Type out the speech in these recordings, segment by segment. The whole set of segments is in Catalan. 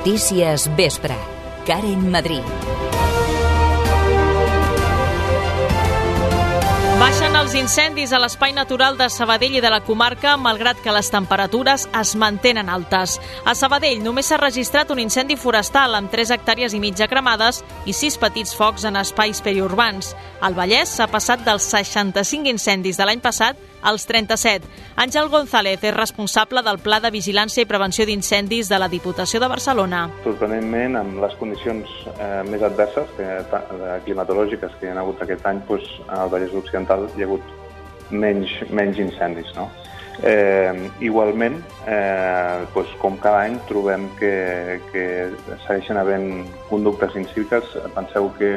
Notícies Vespre. Karen Madrid. Baixen els incendis a l'espai natural de Sabadell i de la comarca, malgrat que les temperatures es mantenen altes. A Sabadell només s'ha registrat un incendi forestal amb 3 hectàrees i mitja cremades i 6 petits focs en espais periurbans. Al Vallès s'ha passat dels 65 incendis de l'any passat als 37. Àngel González és responsable del Pla de Vigilància i Prevenció d'Incendis de la Diputació de Barcelona. Sorprenentment, amb les condicions més adverses climatològiques que hi ha hagut aquest any, al Vallès Occidental hi ha hagut menys incendis. No? Igualment, com cada any, trobem que segueixen havent conductes incíviques. Penseu que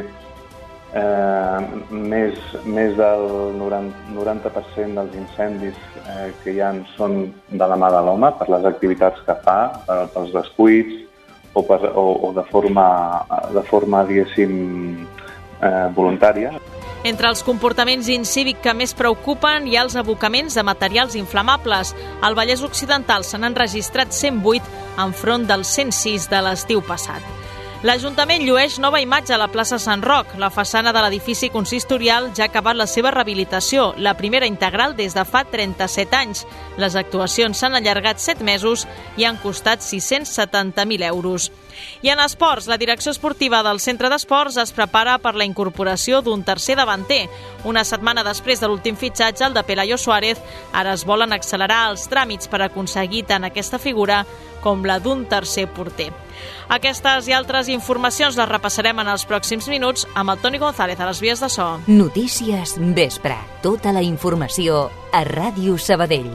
més del 90% dels incendis que hi ha són de la mà de l'home per les activitats que fa, pels descuits o de forma diguéssim, voluntària. Entre els comportaments incívics que més preocupen hi ha els abocaments de materials inflamables. Al Vallès Occidental se n'han registrat 108 enfront dels 106 de l'estiu passat. L'Ajuntament llueix nova imatge a la plaça Sant Roc. La façana de l'edifici consistorial ja ha acabat la seva rehabilitació, la primera integral des de fa 37 anys. Les actuacions s'han allargat 7 mesos i han costat 670.000 euros. I en esports, la direcció esportiva del centre d'esports es prepara per la incorporació d'un tercer davanter. Una setmana després de l'últim fitxatge, el de Pelayo Suárez, ara es volen accelerar els tràmits per aconseguir tant aquesta figura com la d'un tercer porter. Aquestes i altres informacions les repassarem en els pròxims minuts amb el Toni González a les vies de so. Notícies Vespre. Tota la informació a Ràdio Sabadell.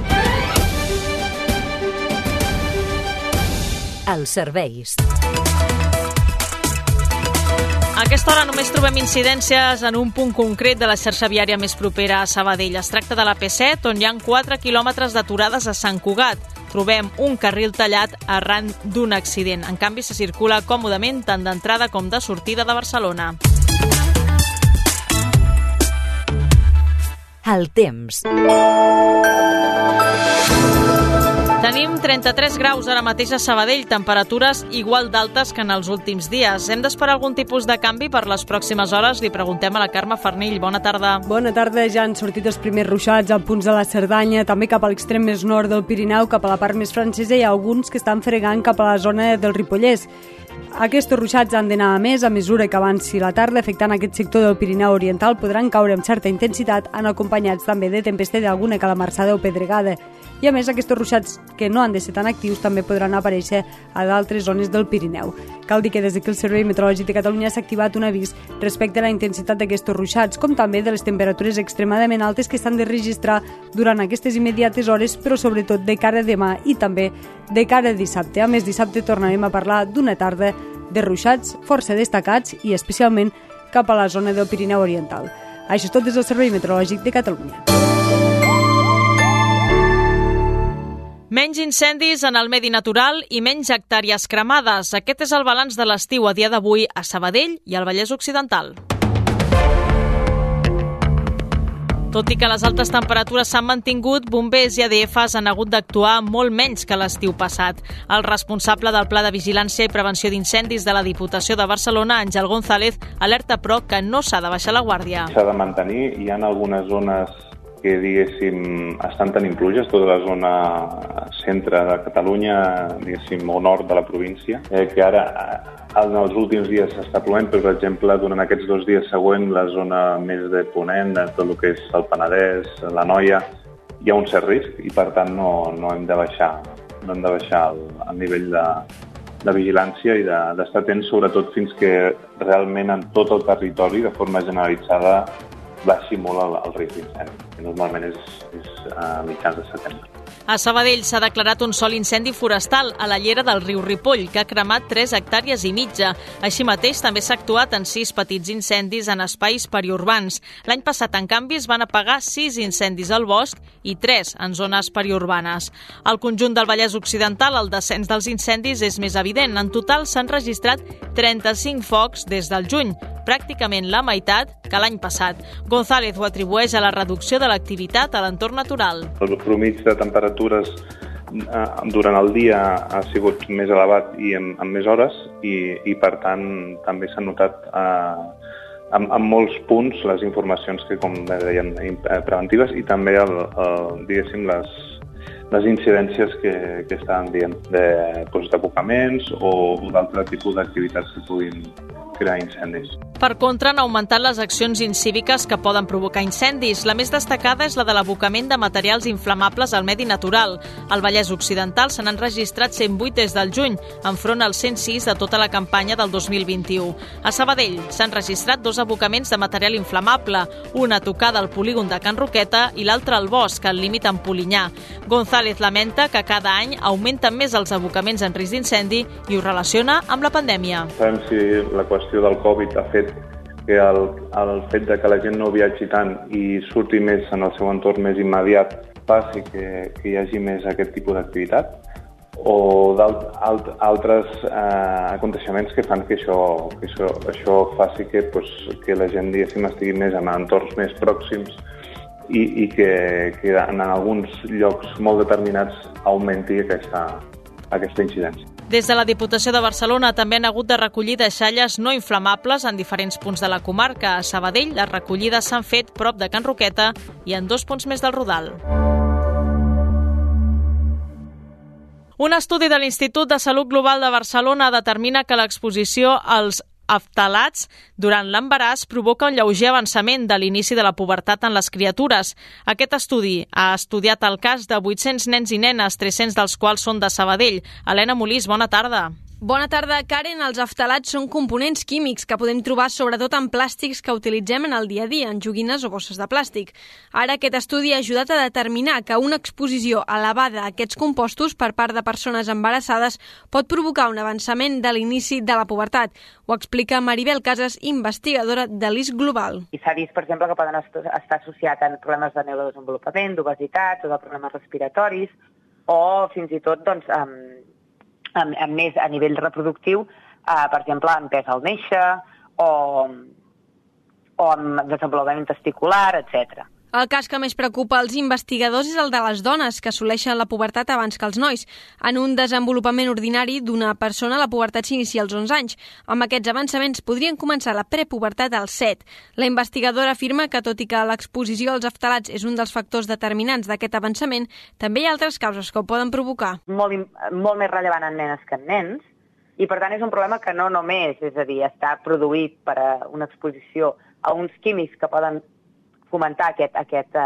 Els serveis. A aquesta hora només trobem incidències en un punt concret de la xarxa viària més propera a Sabadell. Es tracta de la P7, on hi ha 4 quilòmetres d'aturades a Sant Cugat. Trobem un carril tallat arran d'un accident. En canvi, se circula còmodament tant d'entrada com de sortida de Barcelona. El temps. Tenim 33 graus ara mateix a Sabadell, temperatures igual d'altes que en els últims dies. Hem d'esperar algun tipus de canvi per les pròximes hores? Li preguntem a la Carme Farnill. Bona tarda. Bona tarda. Ja han sortit els primers ruixats a punts de la Cerdanya, també cap a l'extrem més nord del Pirineu, cap a la part més francesa, i alguns que estan fregant cap a la zona del Ripollès. Aquests ruixats han d'anar a més a mesura que avanci la tarda, afectant aquest sector del Pirineu Oriental. Podran caure amb certa intensitat, han acompanyats també de tempesta i d'alguna calamarsada o pedregada. I a més, aquests ruixats que no han de ser tan actius també podran aparèixer a d'altres zones del Pirineu. Cal dir que des que el Servei Meteorològic de Catalunya s'ha activat un avís respecte a la intensitat d'aquests ruixats, com també de les temperatures extremadament altes que s'han de registrar durant aquestes immediates hores, però sobretot de cara a demà i també de cara a dissabte. A més, dissabte tornarem a parlar d'una tarda de ruixats força destacats i especialment cap a la zona del Pirineu Oriental. Això és tot des del Servei Meteorològic de Catalunya. Menys incendis en el medi natural i menys hectàrees cremades. Aquest és el balanç de l'estiu a dia d'avui a Sabadell i al Vallès Occidental. Tot i que les altes temperatures s'han mantingut, bombers i ADFs han hagut d'actuar molt menys que l'estiu passat. El responsable del Pla de Vigilància i Prevenció d'Incendis de la Diputació de Barcelona, Àngel González, alerta però que no s'ha de baixar la guàrdia. S'ha de mantenir. Hi ha algunes zones que, diguéssim, estan tenint pluges, tota la zona centre de Catalunya, diguéssim, o nord de la província, que ara en els últims dies s'està plovent, però, per exemple, durant aquests 2 dies següents, la zona més de ponent, de tot el que és el Penedès, l'Anoia, hi ha un cert risc i, per tant, no hem de baixar el nivell de vigilància i d'estar atents, sobretot fins que realment en tot el territori, de forma generalitzada, baixi molt el risc d'incendi, que normalment és a mitjans de setembre. A Sabadell s'ha declarat un sol incendi forestal a la llera del riu Ripoll, que ha cremat 3 hectàrees i mitja. Així mateix, també s'ha actuat en 6 petits incendis en espais periurbans. L'any passat, en canvi, es van apagar 6 incendis al bosc i 3 en zones periurbanes. Al conjunt del Vallès Occidental, el descens dels incendis és més evident. En total s'han registrat 35 focs des del juny, pràcticament la meitat que l'any passat. González ho atribueix a la reducció de l'activitat a l'entorn natural. El promig de temperatures durant el dia ha sigut més elevat i amb més hores i per tant també s'han notat en molts punts les informacions que, com deien, preventives i també, diguéssim, les incidències que estaven dient d'abocaments o d'altre tipus d'activitats que puguin crear incendis. Per contra, han augmentat les accions incíviques que poden provocar incendis. La més destacada és la de l'abocament de materials inflamables al medi natural. Al Vallès Occidental se n'han registrat 108 des del juny, enfront als 106 de tota la campanya del 2021. A Sabadell s'han registrat 2 abocaments de material inflamable, una tocada al polígon de Can Roqueta i l'altra al bosc, al límit amb Polinyà. González lamenta que cada any augmenten més els abocaments en risc d'incendi i ho relaciona amb la pandèmia. Sabem si la qüestió del Covid ha fet que el fet de que la gent no viatgi tant i surti més en el seu entorn més immediat faci que hi hagi més aquest tipus d'activitat o d'altres aconteixements que fan que això faci que la gent, diguéssim, estigui més en entorns més pròxims i que en alguns llocs molt determinats augmenti aquesta incidència. Des de la Diputació de Barcelona també han hagut de recollir deixalles no inflamables en diferents punts de la comarca. A Sabadell, les recollides s'han fet prop de Can Roqueta i en 2 punts més del Rodal. Un estudi de l'Institut de Salut Global de Barcelona determina que l'exposició als aftalats durant l'embaràs provoca un lleuger avançament de l'inici de la pubertat en les criatures. Aquest estudi ha estudiat el cas de 800 nens i nenes, 300 dels quals són de Sabadell. Helena Molís, bona tarda. Bona tarda, Karen. Els aftalats són components químics que podem trobar sobretot en plàstics que utilitzem en el dia a dia, en joguines o bosses de plàstic. Ara, aquest estudi ha ajudat a determinar que una exposició elevada a aquests compostos per part de persones embarassades pot provocar un avançament de l'inici de la pubertat. Ho explica Maribel Casas, investigadora de l'IS Global. I s'ha vist, per exemple, que poden estar associats a problemes de neurodesenvolupament, d'obesitat o de problemes respiratoris o fins i tot més a nivell reproductiu, per exemple, en pes al néixer o en desenvolupament testicular, etc. El cas que més preocupa als investigadors és el de les dones, que assoleixen la pubertat abans que els nois. En un desenvolupament ordinari d'una persona, la pubertat s'inicia als 11 anys. Amb aquests avançaments podrien començar la prepubertat als 7. La investigadora afirma que, tot i que l'exposició als aftalats és un dels factors determinants d'aquest avançament, també hi ha altres causes que ho poden provocar. Molt més rellevant en nenes que en nens, i per tant és un problema que no només, és a dir, està produït per una exposició a uns químics que poden fomentar aquest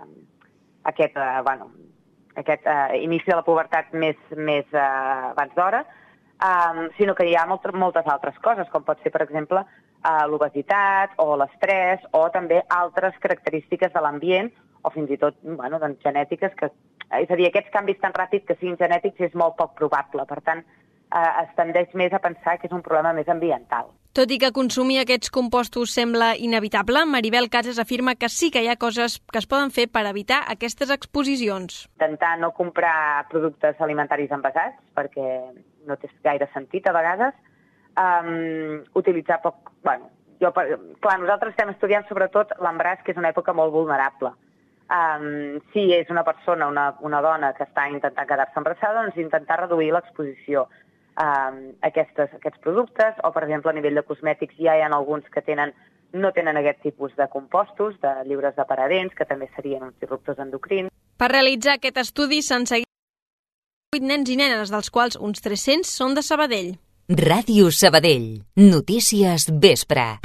inici de la pubertat més abans d'hora, sinó que hi ha moltes altres coses, com pot ser, per exemple, l'obesitat o l'estrès o també altres característiques de l'ambient o fins i tot genètiques. És a dir, aquests canvis tan ràpids que siguin genètics és molt poc probable. Per tant, es tendeix més a pensar que és un problema més ambiental. Tot i que consumir aquests compostos sembla inevitable, Maribel Casas afirma que sí que hi ha coses que es poden fer per evitar aquestes exposicions. Intentar no comprar productes alimentaris envasats, perquè no té gaire sentit a vegades. Utilitzar poc... nosaltres estem estudiant sobretot l'embaràs, que és una època molt vulnerable. Si és una persona, una dona que està intentant quedar-se embarassada, doncs intentar reduir l'exposició a aquests productes, o per exemple a nivell de cosmètics ja hi ha alguns que no tenen aquest tipus de compostos, de lliures de paradents, que també serien uns disruptors endocrins. Per realitzar aquest estudi s'han seguit 8 nens i nenes, dels quals uns 300 són de Sabadell. Ràdio Sabadell. Notícies vespre.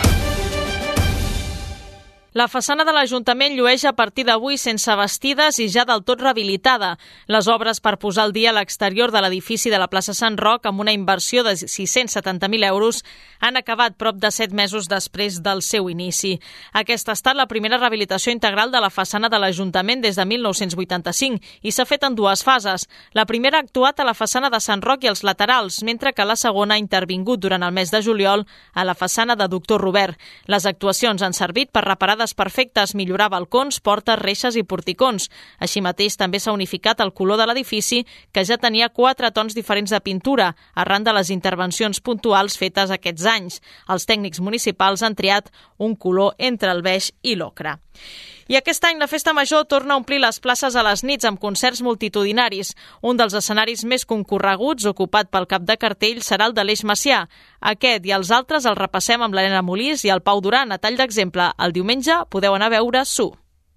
La façana de l'Ajuntament llueix a partir d'avui sense bastides i ja del tot rehabilitada. Les obres per posar al dia l'exterior de l'edifici de la plaça Sant Roc, amb una inversió de 670.000 euros, han acabat prop de 7 mesos després del seu inici. Aquesta ha estat la primera rehabilitació integral de la façana de l'Ajuntament des de 1985 i s'ha fet en 2 fases. La primera ha actuat a la façana de Sant Roc i als laterals, mentre que la segona ha intervingut durant el mes de juliol a la façana de Doctor Robert. Les actuacions han servit per reparar desperfectes, millorar balcons, portes, reixes i porticons. Així mateix també s'ha unificat el color de l'edifici, que ja tenia 4 tons diferents de pintura, arran de les intervencions puntuals fetes aquests anys. Els tècnics municipals han triat un color entre el beix i l'ocre. I aquest any la Festa Major torna a omplir les places a les nits amb concerts multitudinaris. Un dels escenaris més concorreguts, ocupat pel cap de cartell, serà el de l'Eix Macià. Aquest i els altres els repassem amb l'Helena Molís i el Pau Duran. A tall d'exemple, el diumenge podeu anar a veure Su.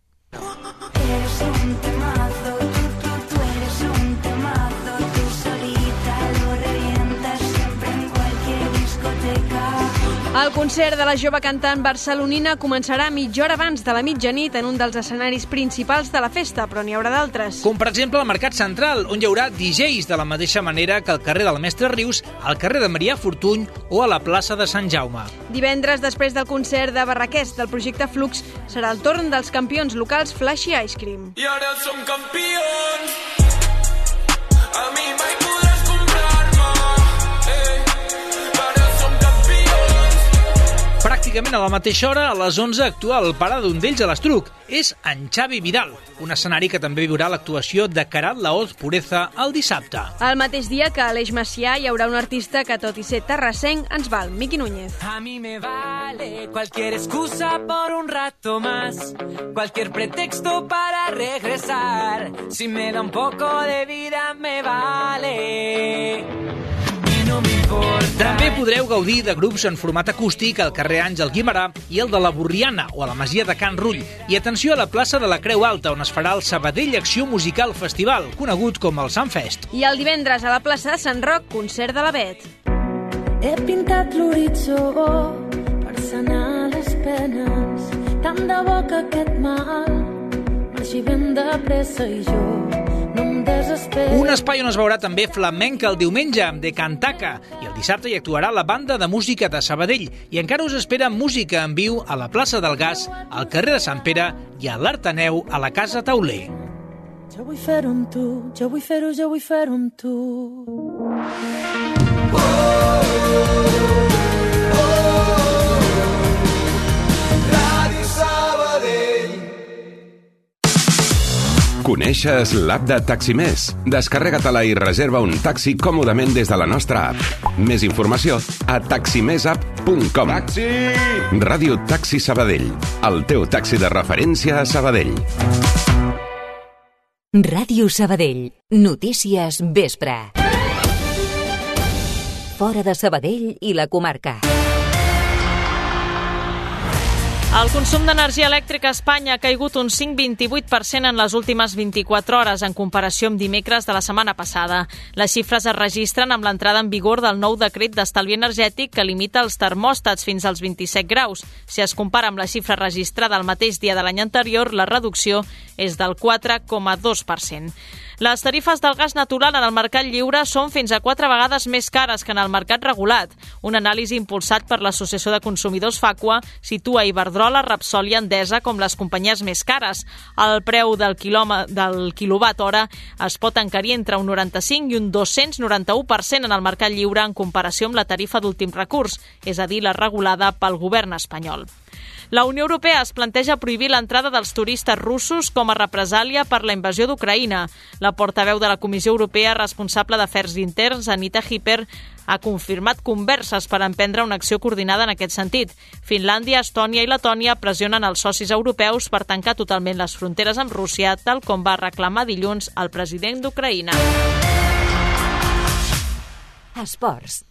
El concert de la jove cantant barcelonina començarà mitja hora abans de la mitjanit en un dels escenaris principals de la festa, però n'hi haurà d'altres. Com per exemple al Mercat Central, on hi haurà DJs de la mateixa manera que al carrer del Mestre Rius, al carrer de Marià Fortuny o a la plaça de Sant Jaume. Divendres, després del concert de Barraquers del projecte Flux, serà el torn dels campions locals Flashy Ice Cream. I ara som campions, a mi mai podràs comprar-me, ara som campions. Pràcticament a la mateixa hora, a les 11, actua el pare d'un d'ells a l'Estruc. És en Xavi Vidal, un escenari que també viurà l'actuació de Carat Laoz Pureza el dissabte. El mateix dia que a l'Eix Macià hi haurà un artista que, tot i ser terrassenc, ens val, Miqui Núñez. A mí me vale cualquier excusa por un rato más, cualquier pretexto para regresar, si me da un poco de vida me vale. No també podreu gaudir de grups en format acústic al carrer Àngel Guimerà i el de la Borriana o a la Masia de Can Rull. I atenció a la plaça de la Creu Alta, on es farà el Sabadell Acció Musical Festival, conegut com el Sunfest. I el divendres a la plaça de Sant Roc, concert de la Bet. He pintat l'horitzó per sanar les penes, tant de bo que aquest mal marxi ben de pressa i jo no em desespero. Un espai on es veurà també flamenca el diumenge amb De Cantaca i el dissabte hi actuarà la banda de música de Sabadell i encara us espera música en viu a la plaça del Gas, al carrer de Sant Pere i a l'Artaneu a la Casa Tauler. Jo vull fer-ho amb tu, jo vull fer-ho amb tu. Ràdio Sabadell. Coneixes l'app de Taximés? Descarrega-te-la i reserva un taxi còmodament des de la nostra app. Més informació a taximesapp.com. Taxi! Ràdio Taxi Sabadell, el teu taxi de referència a Sabadell. Ràdio Sabadell. Notícies vespre. Fora de Sabadell i la comarca. El consum d'energia elèctrica a Espanya ha caigut un 5,28% en les últimes 24 hores en comparació amb dimecres de la setmana passada. Les xifres es registren amb l'entrada en vigor del nou decret d'estalvi energètic que limita els termòstats fins als 27 graus. Si es compara amb la xifra registrada el mateix dia de l'any anterior, la reducció és del 4,2%. Les tarifes del gas natural en el mercat lliure són fins a 4 vegades més cares que en el mercat regulat. Un anàlisi impulsat per l'Associació de Consumidors Facua situa Iberdrola, Repsol i Endesa com les companyies més cares. El preu del quilowatt hora es pot encarir entre un 95 i un 291% en el mercat lliure en comparació amb la tarifa d'últim recurs, és a dir, la regulada pel govern espanyol. La Unió Europea es planteja prohibir l'entrada dels turistes russos com a represàlia per la invasió d'Ucraïna. La portaveu de la Comissió Europea responsable d'Afers Interns, Anita Hipper, ha confirmat converses per emprendre una acció coordinada en aquest sentit. Finlàndia, Estònia i Letònia pressionen els socis europeus per tancar totalment les fronteres amb Rússia, tal com va reclamar dilluns el president d'Ucraïna. Esports.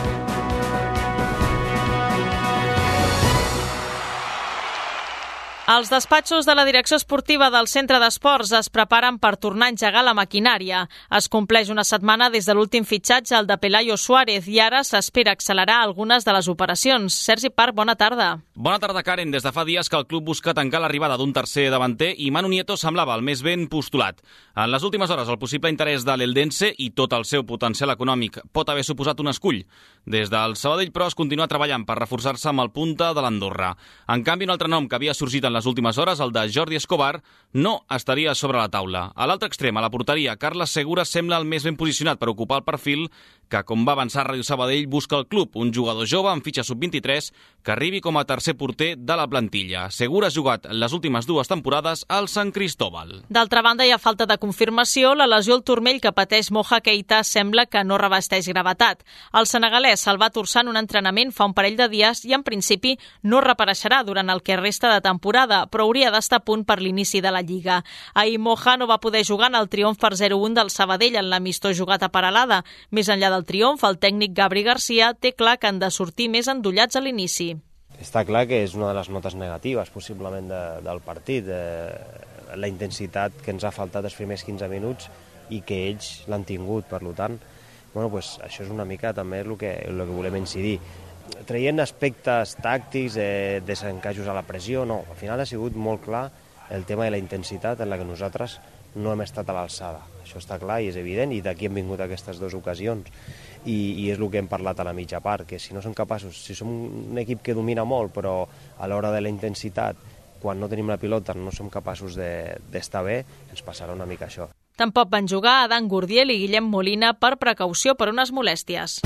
Els despatxos de la direcció esportiva del Centre d'Esports es preparen per tornar a engegar la maquinària. Es compleix una setmana des de l'últim fitxatge, el de Pelayo Suárez, i ara s'espera accelerar algunes de les operacions. Sergi Parc, bona tarda. Bona tarda, Karen. Des de fa dies que el club busca tancar l'arribada d'un tercer davanter i Manu Nieto semblava el més ben postulat. En les últimes hores, el possible interès de l'Eldense i tot el seu potencial econòmic pot haver suposat un escull. Des del Sabadell, però, es continua treballant per reforçar-se amb el punta de l'Andorra. En canvi, un altre nom que havia sorgit en les últimes hores, el de Jordi Escobar, no estaria sobre la taula. A l'altre extrem, a la porteria, Carles Segura sembla el més ben posicionat per ocupar el perfil que, com va avançar Ràdio Sabadell, busca el club, un jugador jove amb fitxa sub-23 que arribi com a tercer tercer porter de la plantilla. Segura ha jugat les últimes 2 temporades al Sant Cristóbal. D'altra banda, hi ha falta de confirmació. La lesió al turmell que pateix Moja Keita sembla que no revesteix gravetat. El senegalès se'l va torçar en un entrenament fa un parell de dies i, en principi, no reapareixerà durant el que resta de temporada, però hauria d'estar a punt per l'inici de la Lliga. Ahir Moja no va poder jugar en el triomf per 0-1 del Sabadell en l'amistós jugat a Peralada. Més enllà del triomf, el tècnic Gabri Garcia té clar que han de sortir més endollats a l'inici. Està clar que és una de les notes negatives, possiblement, del partit. La intensitat que ens ha faltat els primers 15 minuts i que ells l'han tingut, per tant. Això és una mica també el que volem incidir. Traient aspectes tàctics, desencaixos a la pressió, no. Al final ha sigut molt clar el tema de la intensitat en la que nosaltres no hem estat a l'alçada. Això està clar i és evident, i d'aquí han vingut aquestes 2 ocasions. I és el que hem parlat a la mitja part, que si no som capaços, si som un equip que domina molt, però a l'hora de la intensitat, quan no tenim la pilota, no som capaços d'estar bé, ens passarà una mica això. Tampoc van jugar Adán Gurdiel i Guillem Molina per precaució per unes molèsties.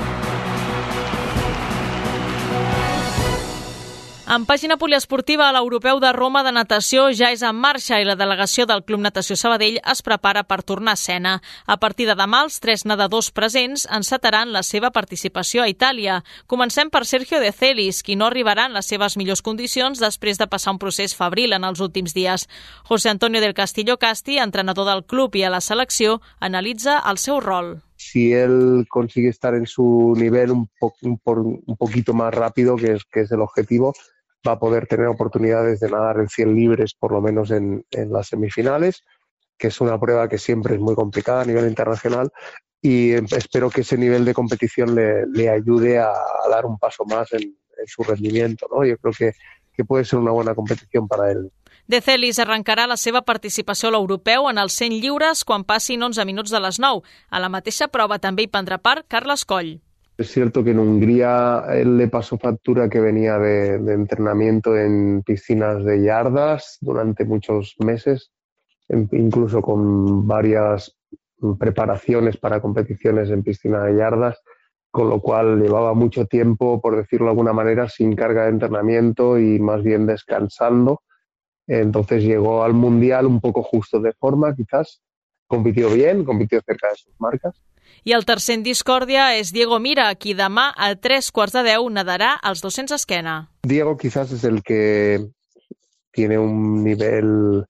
En pàgina poliesportiva, l'Europeu de Roma de natació ja és en marxa i la delegació del Club Natació Sabadell es prepara per tornar a escena. A partir de demà, els 3 nedadors presents encetaran la seva participació a Itàlia. Comencem per Sergio De Celis, qui no arribarà en les seves millors condicions després de passar un procés febril en els últims dies. José Antonio del Castillo Casti, entrenador del club i a la selecció, analitza el seu rol. Si él consigue estar en su nivel un poquito más rápido, que es el objetivo, va a poder tener oportunidades de nadar en 100 libres, por lo menos en las semifinales, que es una prueba que siempre es muy complicada a nivel internacional, y espero que ese nivel de competición le ayude a dar un paso más en su rendimiento, ¿no? Yo creo que puede ser una buena competición para él. De Celis arrencarà la seva participació a l'europeu en els 100 lliures quan passin 11 minuts de les 9. A la mateixa prova també hi prendrà part Carles Coll. Es cierto que en Hungría él le pasó factura que venía de entrenamiento en piscinas de yardas durante muchos meses, incluso con varias preparaciones para competiciones en piscina de yardas, con lo cual llevaba mucho tiempo, por decirlo de alguna manera, sin carga de entrenamiento y más bien descansando. Entonces llegó al Mundial un poco justo de forma, quizás. Compitió bien, compitió cerca de sus marcas. I el tercer en discòrdia és Diego Mira, qui demà a 3:15 nadarà als 200 esquena. Diego quizás es el que tiene un nivel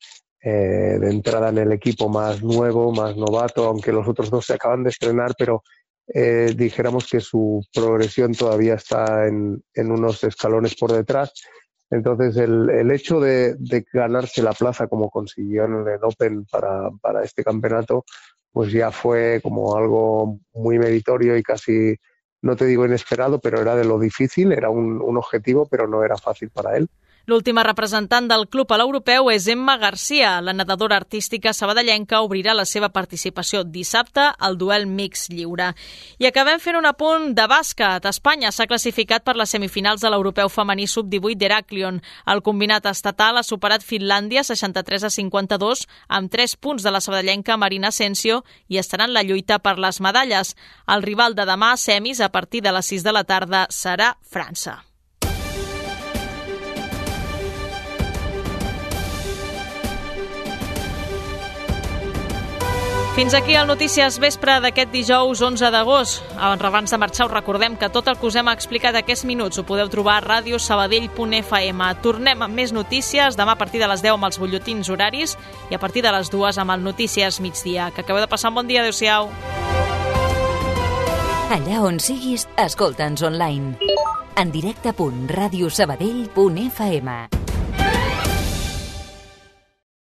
de entrada en el equipo más nuevo, más novato, aunque los otros 2 se acaban de estrenar, pero dijéramos que su progresión todavía está en unos escalones por detrás. Entonces, el hecho de ganarse la plaza como consiguió en el Open para este campeonato, pues ya fue como algo muy meritorio y casi, no te digo inesperado, pero era de lo difícil, era un objetivo, pero no era fácil para él. L'última representant del club a l'europeu és Emma Garcia. La nedadora artística sabadellenca obrirà la seva participació dissabte al duel mix lliure. I acabem fent un apunt de bàsquet. Espanya s'ha classificat per les semifinals de l'europeu femení sub-18 d'Heraclion. El combinat estatal ha superat Finlàndia 63-52 amb 3 punts de la sabadellenca Marina Asensio i estarà en la lluita per les medalles. El rival de demà a semis a partir de les 6 de la tarda serà França. Fins aquí el Notícies Vespre d'aquest dijous 11 d'agost. Abans de marxar us recordem que tot el que us hem explicat aquests minuts ho podeu trobar a radiosabadell.fm. Tornem amb més notícies demà a partir de les 10 amb els butlletins horaris i a partir de les 2 amb el Notícies Migdia. Que acabeu de passar un bon dia. Adéu-siau. Allà on siguis, escolta'ns online. En directe.radiosabadell.fm